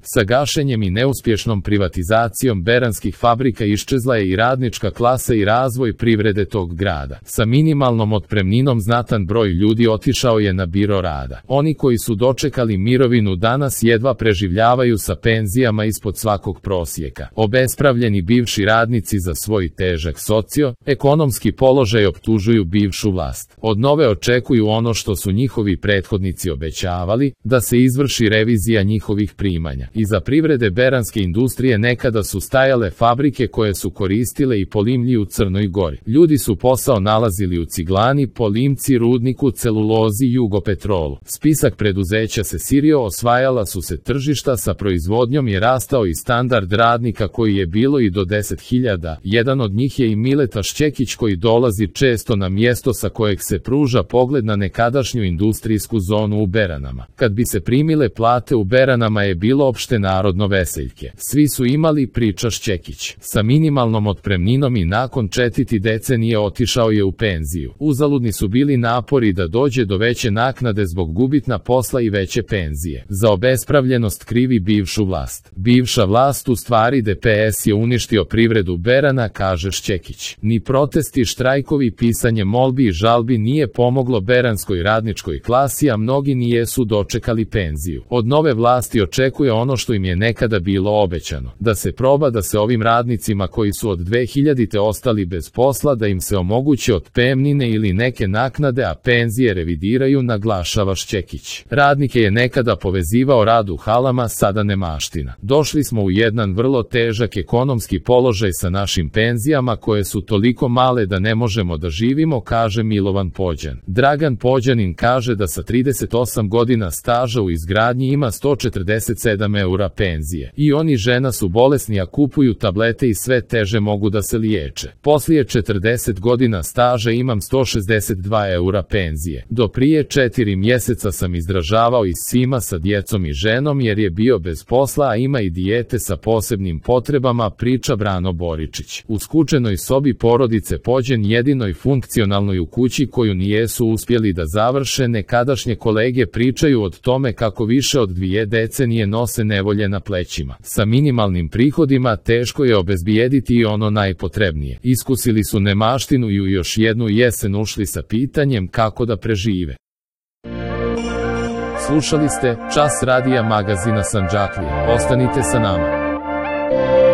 Sa gašenjem i neuspješnom privatizacijom beranskih fabrika iščezla je i radnička klasa i razvoj privrede tog grada. Sa minimalnom otpremninom znatan broj ljudi otišao je na biro rada. Oni koji su dočekali mirovinu danas jedva preživljavaju sa penzijama ispod svakog prosjeka. Obespravljeni bivši radnici za svoj težak socio-ekonomski položaj optužuju bivšu vlast. Od nove očekuju ono što su njihovi prethodnici obećavali, da se izvrši revizija njihovih primanja. Iza privrede beranske industrije nekada su stajale fabrike koje su koristile i polimlji u Crnoj Gori. Ljudi su posao nalazili u ciglani, polimci, rudniku, celulozi, Jugopetrolu. Spisak preduzeća se sirio, osvajala su se tržišta, sa proizvodnjom je rastao i standard radnika koji je bilo i do 10.000. Jedan od njih je i Mileta Šćekić koji dolazi često na mjesto sa kojeg se pruža pogled na nekadašnju industrijsku zonu u Beranama. Kad bi se primile plate u Beranama je bilo opšte narodno veseljke. Svi su imali, priča Šćekić. Sa minimalnom otpremninom i nakon 4 decenije otišao je u penziju. Uzaludni su bili napori da dođe do veće naknade zbog gubitna posla i veće penzije. Za obespravljenost krivi bivšu vlast. Bivša vlast, u stvari DPS, je uništio privredu Berana, kaže Šćekić. Ni protesti, štrajkovi, pisanje molbi i žalbi nije pomoglo beranskoj radničkoj klasi, a mnogi nijesu dočekali penziju. Od nove vlasti očekuje ono što im je nekada bilo obećano. Da se proba da se ovim radnicima koji su od 2000. ostali bez posla, da im se omoguće otpremnine ili neke naknade, a penzije revidiraju, naglašava Šćekić. Radnike je nekada povezivao rad u halama, sada nemaština. Došli smo u jedan vrlo težak ekonomski položaj sa našim penzijama koje su toliko male da ne možemo da živimo, kaže Milovan Pođan. Dragan Pođanin kaže da sa 38 godina staža u izgradnji ima 147 eura penzije. I on i žena su bolesni, a kupuju tablete i sve teže mogu da se liječe. Poslije 40 godina staža imam 162 eura penzije. Do prije 4 mjeseca sam izdržavao i sima sa djecom i ženom jer je bio bez posla, a ima i dijete sa posebnim potrebama, priča Brano Boričić. U skučenoj sobi porodice Pođen, jedinoj funkcionalnoj u kući koju nijesu uspjeli da završe, nekadašnje kolege pričaju o tome kako više od 2 decenije nose nevolje na plećima. Sa minimalnim prihodima teško je obezbijediti i ono najpotrebnije. Iskusili su nemaštinu i u još jednu jesen ušli sa pitanjem kako da prežive. Slušali ste Čas radija magazina Sandžaklija. Ostanite sa nama.